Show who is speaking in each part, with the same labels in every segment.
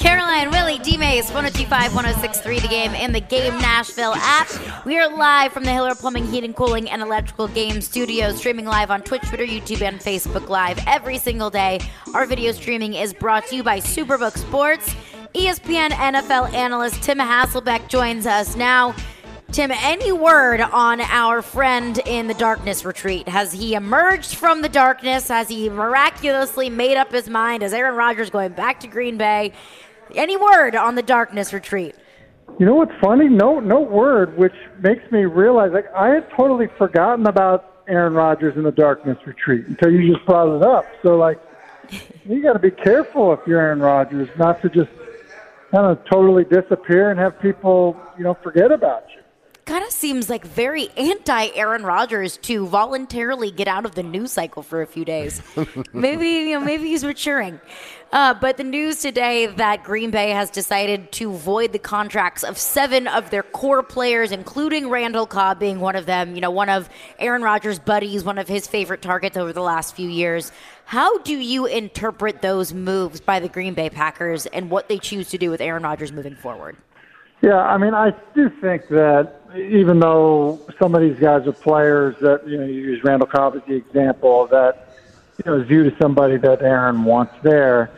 Speaker 1: Caroline, Willie, D-Mace, 102.5, 106.3 The Game, and the Game Nashville app. We are live from the Hiller Plumbing, Heating, Cooling, and Electrical Game Studios, streaming live on Twitch, Twitter, YouTube, and Facebook Live every single day. Our video streaming is brought to you by Superbook Sports. ESPN NFL analyst Tim Hasselbeck joins us now. Tim, any word on our friend in the darkness retreat? Has he emerged from the darkness? Has he miraculously made up his mind? Is Aaron Rodgers going back to Green Bay? Any word on the darkness retreat?
Speaker 2: You know what's funny? No word, which makes me realize I had totally forgotten about Aaron Rodgers in the darkness retreat until you just brought it up. So, you got to be careful if you're Aaron Rodgers, not to just kind of totally disappear and have people, forget about you.
Speaker 1: Kind of seems like very anti-Aaron Rodgers to voluntarily get out of the news cycle for a few days. Maybe he's maturing. But the news today that Green Bay has decided to void the contracts of 7 of their core players, including Randall Cobb being one of them, one of Aaron Rodgers' buddies, one of his favorite targets over the last few years. How do you interpret those moves by the Green Bay Packers and what they choose to do with Aaron Rodgers moving forward?
Speaker 2: Yeah, I do think that even though some of these guys are players that, you use Randall Cobb as the example, that, is viewed as somebody that Aaron wants there,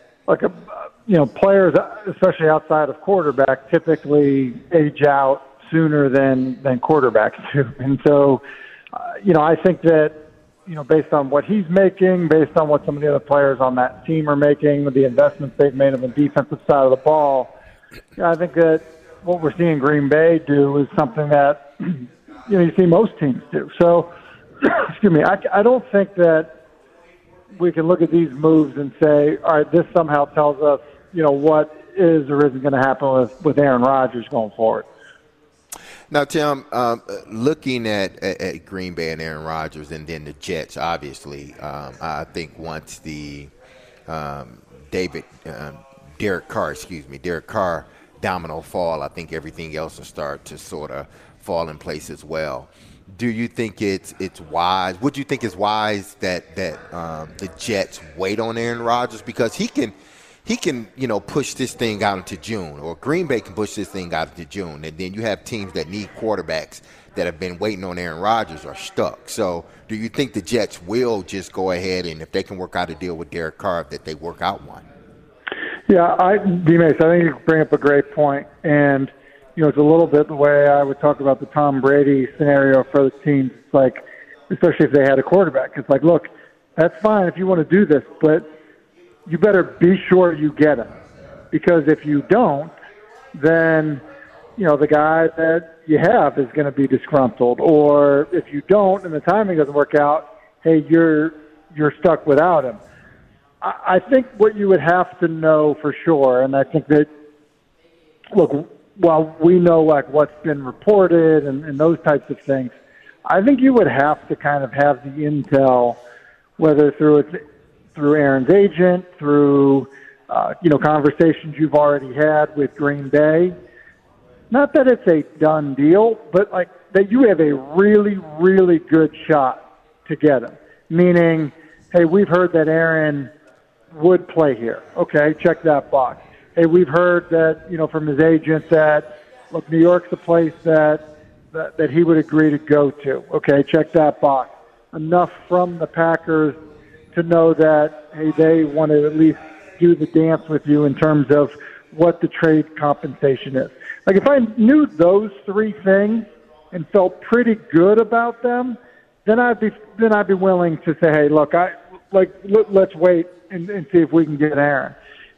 Speaker 2: players, especially outside of quarterback, typically age out sooner than quarterbacks do. And so, I think that, based on what he's making, based on what some of the other players on that team are making, with the investments they've made on the defensive side of the ball, I think that what we're seeing Green Bay do is something that, you see most teams do. So, excuse me, I don't think that we can look at these moves and say, all right, this somehow tells us, what is or isn't going to happen with Aaron Rodgers going forward.
Speaker 3: Now, Tim, looking at Green Bay and Aaron Rodgers and then the Jets, obviously, I think once the Derek Carr domino fall, I think everything else will start to sort of fall in place as well. Do you think it's wise? Would you think it's wise that the Jets wait on Aaron Rodgers because he can push this thing out into June, or Green Bay can push this thing out into June, and then you have teams that need quarterbacks that have been waiting on Aaron Rodgers are stuck. So do you think the Jets will just go ahead and if they can work out a deal with Derek Carr, that they work out one?
Speaker 2: Yeah, D-Mace, I think you bring up a great point. And, it's a little bit the way I would talk about the Tom Brady scenario for the teams. It's especially if they had a quarterback. It's look, that's fine if you want to do this, but you better be sure you get him. Because if you don't, then, the guy that you have is going to be disgruntled. Or if you don't and the timing doesn't work out, hey, you're stuck without him. I think what you would have to know for sure, and I think that, look, while we know what's been reported and those types of things, I think you would have to kind of have the intel, whether through Aaron's agent, through conversations you've already had with Green Bay. Not that it's a done deal, but that you have a really, really good shot to get him. Meaning, hey, we've heard that Aaron would play here. Okay, check that box. Hey, we've heard that, from his agent that, look, New York's a place that he would agree to go to. Okay, check that box. Enough from the Packers to know that, hey, they want to at least do the dance with you in terms of what the trade compensation is. If I knew those 3 things and felt pretty good about them, then I'd be willing to say, hey, look, let's wait and see if we can get Aaron.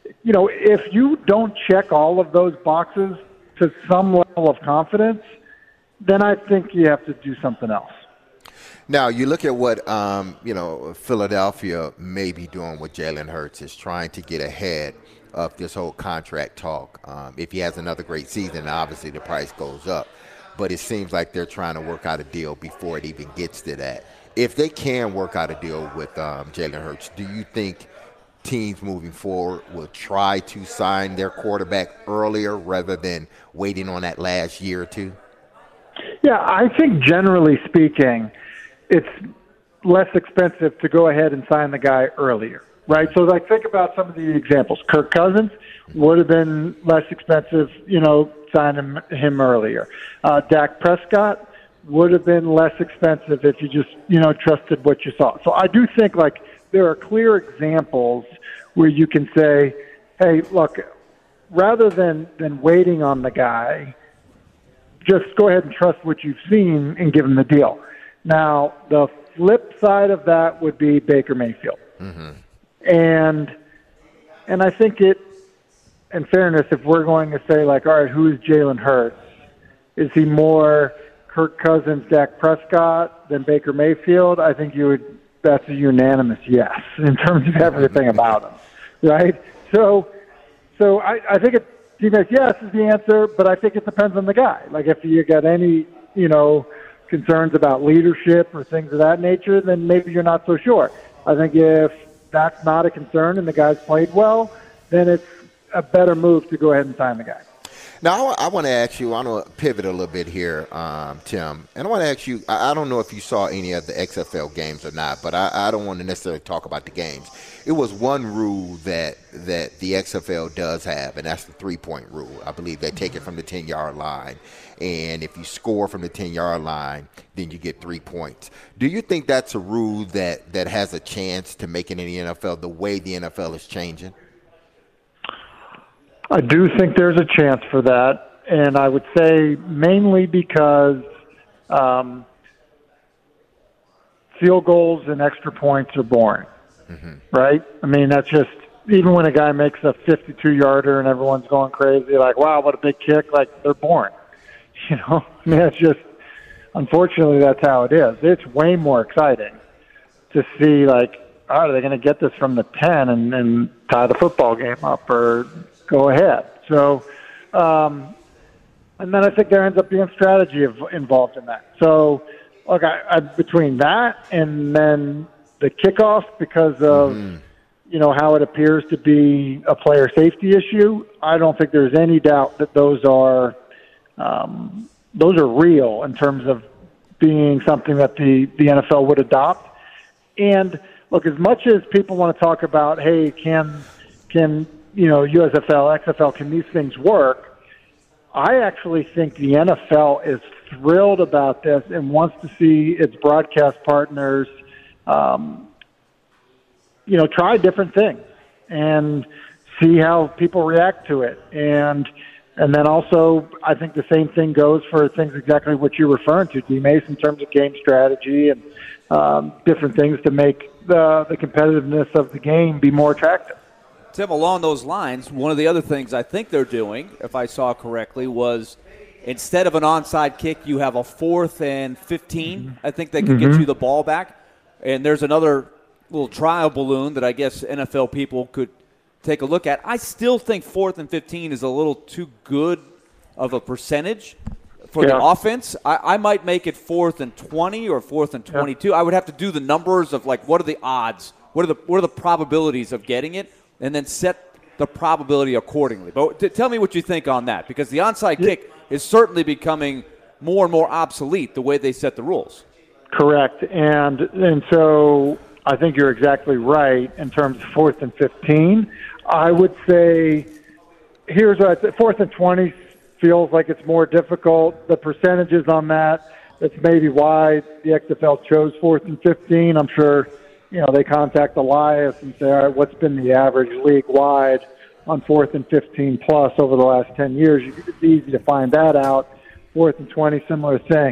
Speaker 2: If you don't check all of those boxes to some level of confidence, then I think you have to do something else.
Speaker 3: Now, you look at what, Philadelphia may be doing with Jalen Hurts, is trying to get ahead of this whole contract talk. If he has another great season, obviously the price goes up. But it seems like they're trying to work out a deal before it even gets to that. If they can work out a deal with Jalen Hurts, do you think teams moving forward will try to sign their quarterback earlier rather than waiting on that last year or two?
Speaker 2: Yeah, I think generally speaking, it's less expensive to go ahead and sign the guy earlier. right? So, like, think about some of the examples. Kirk Cousins would have been less expensive, signing him earlier. Dak Prescott would have been less expensive if you just, trusted what you saw. So I do think, like, there are clear examples where you can say, hey, look, rather than waiting on the guy, just go ahead and trust what you've seen and give him the deal. Now, the flip side of that would be Baker Mayfield.
Speaker 3: Mm-hmm.
Speaker 2: And I think in fairness, if we're going to say, like, all right, who is Jalen Hurts? Is he more Kirk Cousins, Dak Prescott than Baker Mayfield? I think that's a unanimous yes in terms of everything about him, right? So I think yes is the answer, but I think it depends on the guy. Like, if you got any, concerns about leadership or things of that nature, then maybe you're not so sure. I think if that's not a concern and the guy's played well, then it's a better move to go ahead and sign the guy.
Speaker 3: Now, I want to ask you, I want to pivot a little bit here, Tim, and I want to ask you, I don't know if you saw any of the XFL games or not, but I don't want to necessarily talk about the games. It was one rule that the XFL does have, and that's the three-point rule. I believe they take it from the 10-yard line, and if you score from the 10-yard line, then you get 3 points. Do you think that's a rule that has a chance to make it in the NFL the way the NFL is changing?
Speaker 2: I do think there's a chance for that, and I would say mainly because field goals and extra points are boring, right? I mean, that's just, even when a guy makes a 52-yarder and everyone's going crazy, like, wow, what a big kick, like, they're boring. I mean, it's just, unfortunately, that's how it is. It's way more exciting to see, like, all right, are they going to get this from the 10 and tie the football game up or go ahead? So, and then I think there ends up being strategy involved in that. So, look, I between that and then the kickoff, because of how it appears to be a player safety issue, I don't think there's any doubt that those are real in terms of being something that the NFL would adopt. And look, as much as people want to talk about, hey, can USFL, XFL, can these things work? I actually think the NFL is thrilled about this and wants to see its broadcast partners, try different things and see how people react to it. And then also, I think the same thing goes for things exactly what you're referring to, D-Mace, in terms of game strategy and different things to make the competitiveness of the game be more attractive.
Speaker 4: Tim, along those lines, one of the other things I think they're doing, if I saw correctly, was instead of an onside kick, you have a 4th and 15. I think that could get you the ball back. And there's another little trial balloon that I guess NFL people could take a look at. I still think 4th and 15 is a little too good of a percentage for the offense. I might make it 4th and 20 or 4th and 22. I would have to do the numbers of, like, what are the odds? What are the probabilities of getting it? And then set the probability accordingly. But tell me what you think on that, because the onside kick is certainly becoming more and more obsolete the way they set the rules.
Speaker 2: Correct. And so I think you're exactly right in terms of 4th and 15. I would say here's what I say, 4th and 20 feels like it's more difficult. The percentages on that's maybe why the XFL chose 4th and 15. I'm sure they contact Elias and say, all right, what's been the average league-wide on 4th and 15 plus over the last 10 years? It's easy to find that out. 4th and 20, similar thing.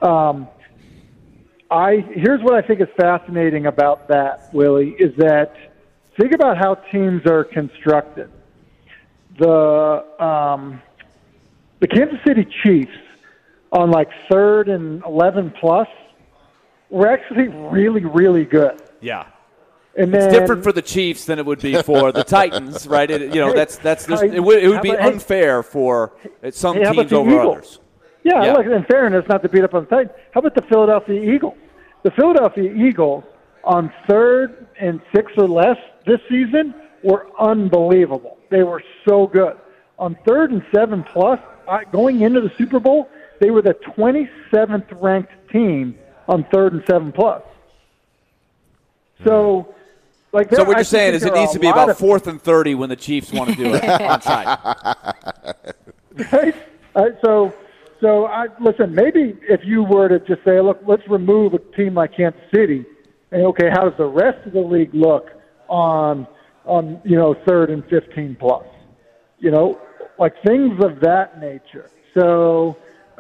Speaker 2: Here's what I think is fascinating about that, Willie, is that think about how teams are constructed. The Kansas City Chiefs on, like, 3rd and 11 plus were actually really, really good.
Speaker 4: Yeah.
Speaker 2: And
Speaker 4: it's different for the Chiefs than it would be for the Titans, right? It would be unfair for some teams over others.
Speaker 2: Yeah, look, in fairness, not to beat up on the Titans, how about the Philadelphia Eagles? The Philadelphia Eagles on 3rd and 6 or less this season were unbelievable. They were so good. On 3rd and 7 plus, going into the Super Bowl, they were the 27th ranked team on 3rd and 7 plus. So Like
Speaker 4: so what you're saying is it needs to be about 4th and 30 when the Chiefs want to do it onside.
Speaker 2: Right? So listen, maybe if you were to just say, look, let's remove a team like Kansas City, and okay, how does the rest of the league look on 3rd and 15 plus? Like things of that nature. So,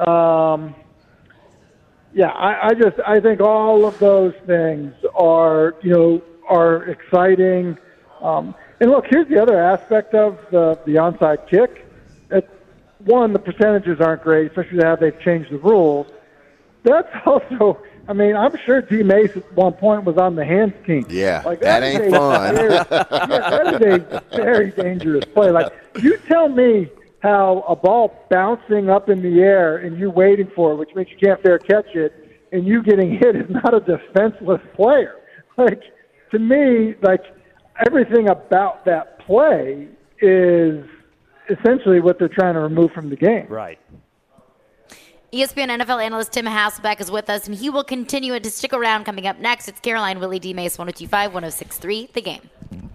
Speaker 2: I think all of those things are exciting. And look, here's the other aspect of the onside kick. One, the percentages aren't great, especially how they've changed the rules. That's also, I'm sure D. Mace at one point was on the hands team.
Speaker 3: Yeah,
Speaker 2: like,
Speaker 3: that ain't fun.
Speaker 2: That is a very dangerous play. Like, you tell me how a ball bouncing up in the air and you waiting for it, which means you can't fair catch it, and you getting hit is not a defenseless player. Like, to me, like, everything about that play is essentially what they're trying to remove from the game.
Speaker 4: Right.
Speaker 1: ESPN NFL analyst Tim Hasselbeck is with us, and he will continue to stick around. Coming up next, it's Caroline, Willie D. Mace, 102.5, 106.3, The Game.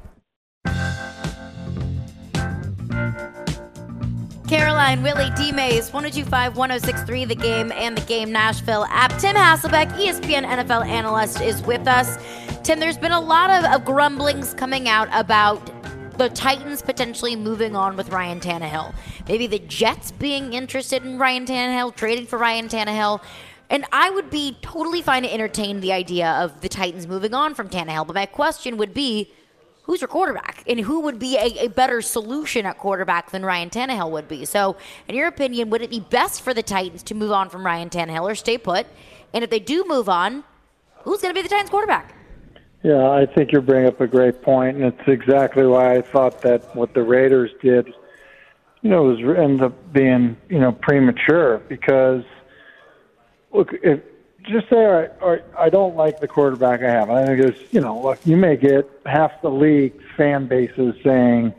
Speaker 1: Caroline, Willie D. Mace, 102.5, 106.3, The Game, and The Game Nashville app. Tim Hasselbeck, ESPN NFL analyst, is with us. Tim, there's been a lot of grumblings coming out about the Titans potentially moving on with Ryan Tannehill. Maybe the Jets being interested in Ryan Tannehill, trading for Ryan Tannehill. And I would be totally fine to entertain the idea of the Titans moving on from Tannehill. But my question would be, who's your quarterback? And who would be a better solution at quarterback than Ryan Tannehill would be? So, in your opinion, would it be best for the Titans to move on from Ryan Tannehill or stay put? And if they do move on, who's going to be the Titans quarterback?
Speaker 2: Yeah, I think you're bringing up a great point, and it's exactly why I thought that what the Raiders did, was ended up being, premature. Because, look, just say, all right, I don't like the quarterback I have. I think there's, look, you may get half the league's fan bases saying,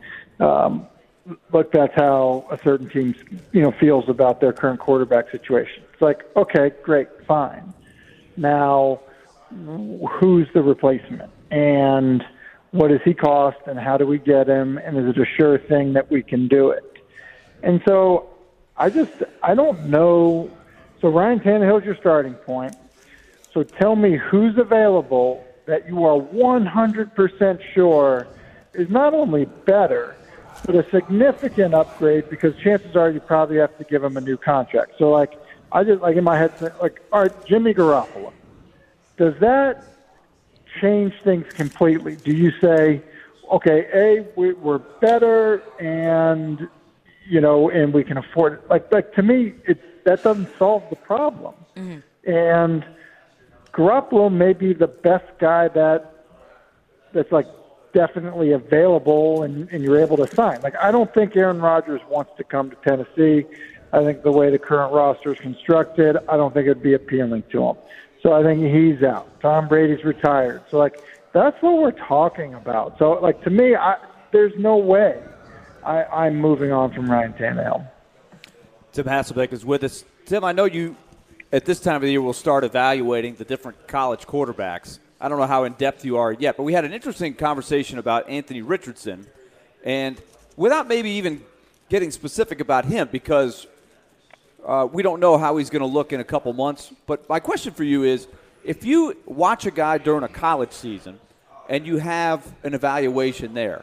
Speaker 2: look, that's how a certain team, feels about their current quarterback situation. It's like, okay, great, fine. Now, who's the replacement, and what does he cost, and how do we get him, and is it a sure thing that we can do it? And so I don't know. So Ryan Tannehill's your starting point. So tell me who's available that you are 100% sure is not only better, but a significant upgrade, because chances are you probably have to give him a new contract. So I just in my head, all right, Jimmy Garoppolo. Does that change things completely? Do you say, okay, we're better, and and we can afford it? Like to me, that doesn't solve the problem. Mm-hmm. And Garoppolo may be the best guy that's like definitely available, and you're able to sign. Like, I don't think Aaron Rodgers wants to come to Tennessee. I think the way the current roster is constructed, I don't think it'd be appealing to him. So I think he's out. Tom Brady's retired. So, that's what we're talking about. So, to me, there's no way I'm moving on from Ryan Tannehill.
Speaker 4: Tim Hasselbeck is with us. Tim, I know you, at this time of the year, will start evaluating the different college quarterbacks. I don't know how in-depth you are yet, but we had an interesting conversation about Anthony Richardson. And without maybe even getting specific about him, because we don't know how he's going to look in a couple months. But my question for you is, if you watch a guy during a college season and you have an evaluation there,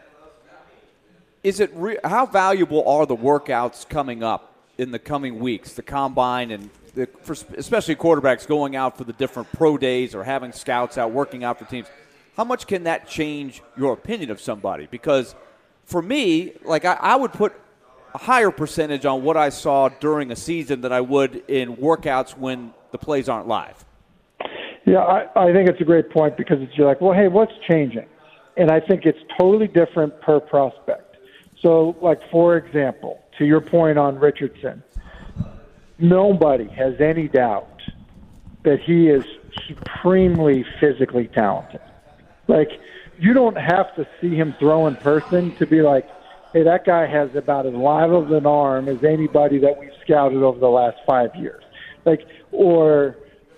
Speaker 4: how valuable are the workouts coming up in the coming weeks, the combine, and especially quarterbacks going out for the different pro days or having scouts out working out for teams? How much can that change your opinion of somebody? Because for me, I would put a higher percentage on what I saw during a season than I would in workouts when the plays aren't live.
Speaker 2: Yeah, I think it's a great point, because you're like, well, hey, what's changing? And I think it's totally different per prospect. So, for example, to your point on Richardson, nobody has any doubt that he is supremely physically talented. You don't have to see him throw in person to be like, hey, that guy has about as live of an arm as anybody that we've scouted over the last 5 years. Or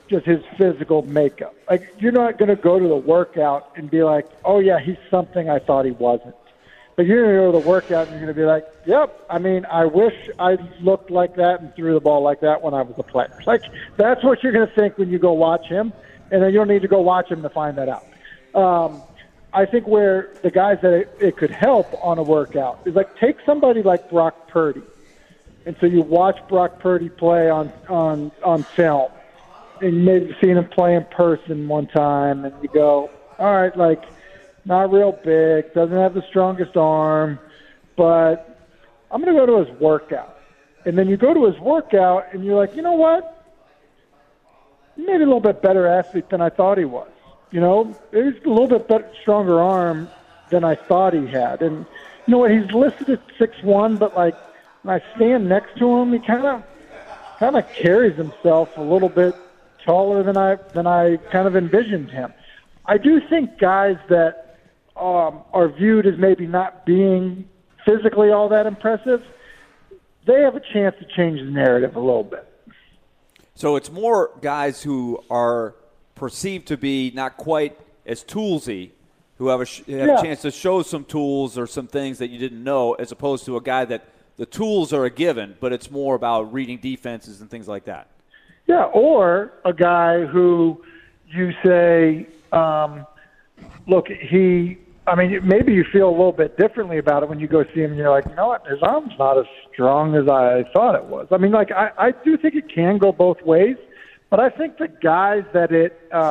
Speaker 2: just his physical makeup. Like, you're not going to go to the workout and be like, oh, yeah, he's something I thought he wasn't. But you're going to go to the workout and you're going to be like, yep, I mean, I wish I looked like that and threw the ball like that when I was a player. Like, that's what you're going to think when you go watch him, and then you don't need to go watch him to find that out. I think where the guys that it could help on a workout is, like, take somebody like Brock Purdy. And so you watch Brock Purdy play on film, and you maybe seen him play in person one time, and you go, all right, like, not real big, doesn't have the strongest arm, but I'm going to go to his workout. And then you go to his workout, and you're like, you know what? Maybe a little bit better athlete than I thought he was. You know, he's a little bit better, stronger arm than I thought he had. And you know what? He's listed at 6'1", but, like, when I stand next to him, he kind of carries himself a little bit taller than I kind of envisioned him. I do think guys that are viewed as maybe not being physically all that impressive, they have a chance to change the narrative a little bit.
Speaker 4: So it's more guys who are perceived to be not quite as toolsy, who have a chance to show some tools or some things that you didn't know, as opposed to a guy that the tools are a given, but it's more about reading defenses and things like that.
Speaker 2: Yeah, or a guy who you say, look, maybe you feel a little bit differently about it when you go see him and you're like, you know what, his arm's not as strong as I thought it was. I mean, like, I do think it can go both ways, but I think the guys that it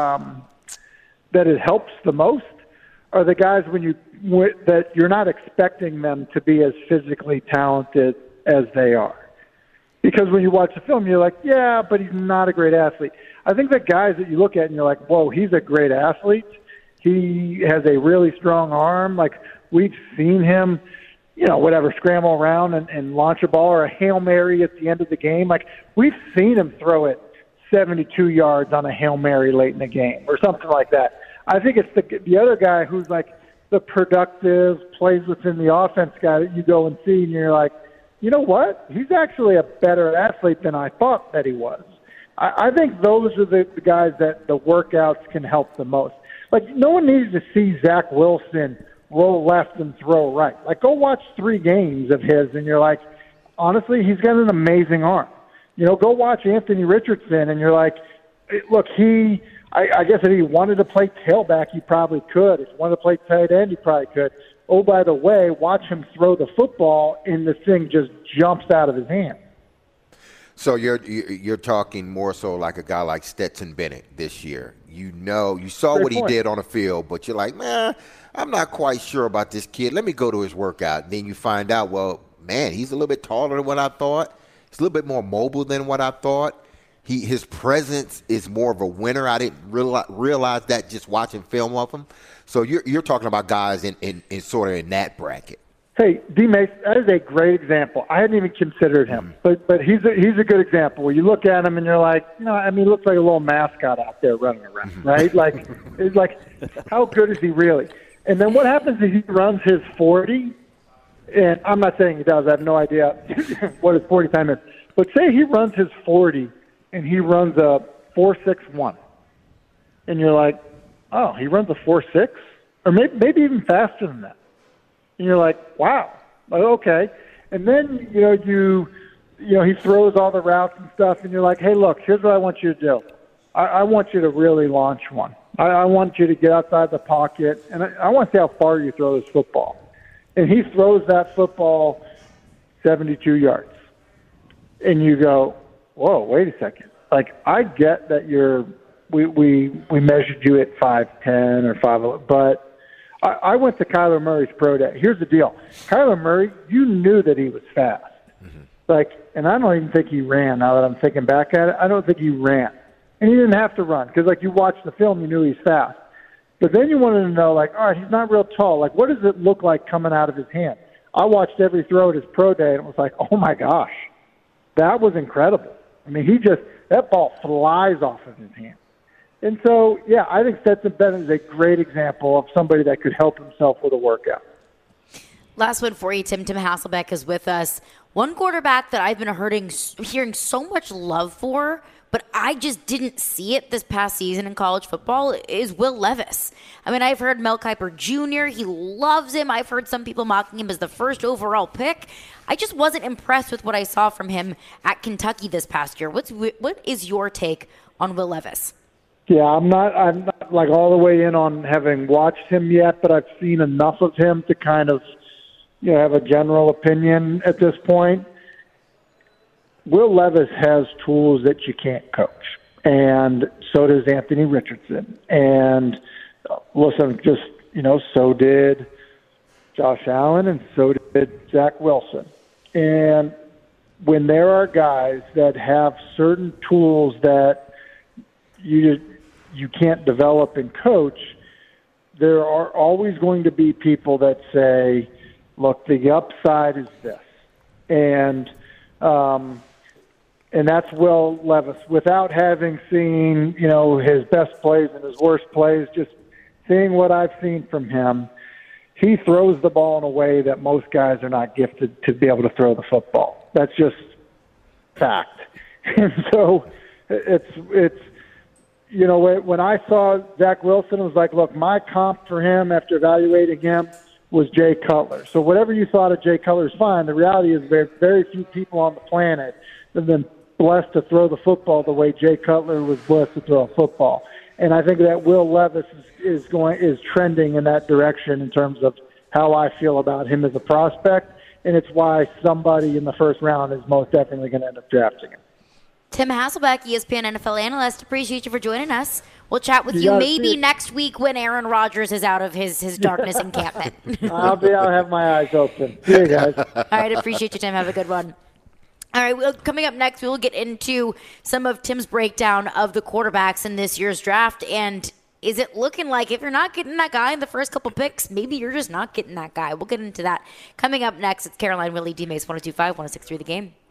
Speaker 2: helps the most are the guys that you're not expecting them to be as physically talented as they are. Because when you watch the film, you're like, yeah, but he's not a great athlete. I think the guys that you look at and you're like, whoa, he's a great athlete. He has a really strong arm. Like, we've seen him, scramble around and launch a ball or a Hail Mary at the end of the game. Like, we've seen him throw it 72 yards on a Hail Mary late in the game or something like that. I think it's the other guy who's, like, the productive, plays within the offense guy that you go and see and you're like, you know what? He's actually a better athlete than I thought that he was. I think those are the guys that the workouts can help the most. Like, no one needs to see Zach Wilson roll left and throw right. Like, go watch 3 games of his, and you're like, honestly, he's got an amazing arm. Go watch Anthony Richardson, and you're like, look, I guess if he wanted to play tailback, he probably could. If he wanted to play tight end, he probably could. Oh, by the way, watch him throw the football, and the thing just jumps out of his hand.
Speaker 3: So you're talking more so like a guy like Stetson Bennett this year. You saw
Speaker 2: Great
Speaker 3: what
Speaker 2: point.
Speaker 3: he did on the field, but you're like, man, I'm not quite sure about this kid. Let me go to his workout. Then you find out, well, man, he's a little bit taller than what I thought. He's a little bit more mobile than what I thought. His presence is more of a winner. I didn't realize that just watching film of him. So you're talking about guys in sort of in that bracket.
Speaker 2: Hey, D-Mace, that is a great example. I hadn't even considered him, but he's a good example where you look at him and you're like, he looks like a little mascot out there running around, right? Like, it's like, how good is he really? And then what happens is he runs his 40, and I'm not saying he does. I have no idea what his 40 time is. But say he runs his 40 and he runs a 4.61, and you're like, oh, he runs a 4.6, or maybe even faster than that. And you're like, wow, okay. And then, he throws all the routes and stuff, and you're like, hey, look, here's what I want you to do. I want you to really launch one. I want you to get outside the pocket, and I want to see how far you throw this football. And he throws that football 72 yards. And you go, whoa, wait a second. Like, I get that we measured you at 5'10" or 5'11", but I went to Kyler Murray's pro day. Here's the deal. Kyler Murray, you knew that he was fast. Mm-hmm. And I don't even think he ran. Now that I'm thinking back at it, I don't think he ran. And he didn't have to run because, you watched the film, you knew he's fast. But then you wanted to know, all right, he's not real tall. What does it look like coming out of his hand? I watched every throw at his pro day, and it was like, oh, my gosh, that was incredible. I mean, that ball flies off of his hand. And so, yeah, I think Stetson Bennett is a great example of somebody that could help himself with a workout.
Speaker 1: Last one for you, Tim. Tim Hasselbeck is with us. One quarterback that I've been hearing so much love for but I just didn't see it this past season in college football, is Will Levis. I mean, I've heard Mel Kiper Jr., he loves him. I've heard some people mocking him as the first overall pick. I just wasn't impressed with what I saw from him at Kentucky this past year. What is your take on Will Levis?
Speaker 2: Yeah, I'm not like all the way in on having watched him yet, but I've seen enough of him to kind of, have a general opinion at this point. Will Levis has tools that you can't coach, and so does Anthony Richardson. And listen, so did Josh Allen, and so did Zach Wilson. And when there are guys that have certain tools that you can't develop and coach, there are always going to be people that say, look, the upside is this. And that's Will Levis. Without having seen, his best plays and his worst plays, just seeing what I've seen from him, he throws the ball in a way that most guys are not gifted to be able to throw the football. That's just fact. And so it's when I saw Zach Wilson, it was like, look, my comp for him after evaluating him was Jay Cutler. So whatever you thought of Jay Cutler is fine. The reality is very, very few people on the planet have been blessed to throw the football the way Jay Cutler was blessed to throw a football. And I think that Will Levis is trending in that direction in terms of how I feel about him as a prospect, and it's why somebody in the first round is most definitely going to end up drafting him.
Speaker 1: Tim Hasselbeck, ESPN NFL analyst, appreciate you for joining us. We'll chat with you maybe next week when Aaron Rodgers is out of his darkness encampment.
Speaker 2: I'll have my eyes open. See you guys.
Speaker 1: All right, appreciate you, Tim. Have a good one. All right, coming up next, we will get into some of Tim's breakdown of the quarterbacks in this year's draft. And is it looking like if you're not getting that guy in the first couple picks, maybe you're just not getting that guy? We'll get into that. Coming up next, it's Caroline Willie, D-Mace 102.5, 106.3 The Game.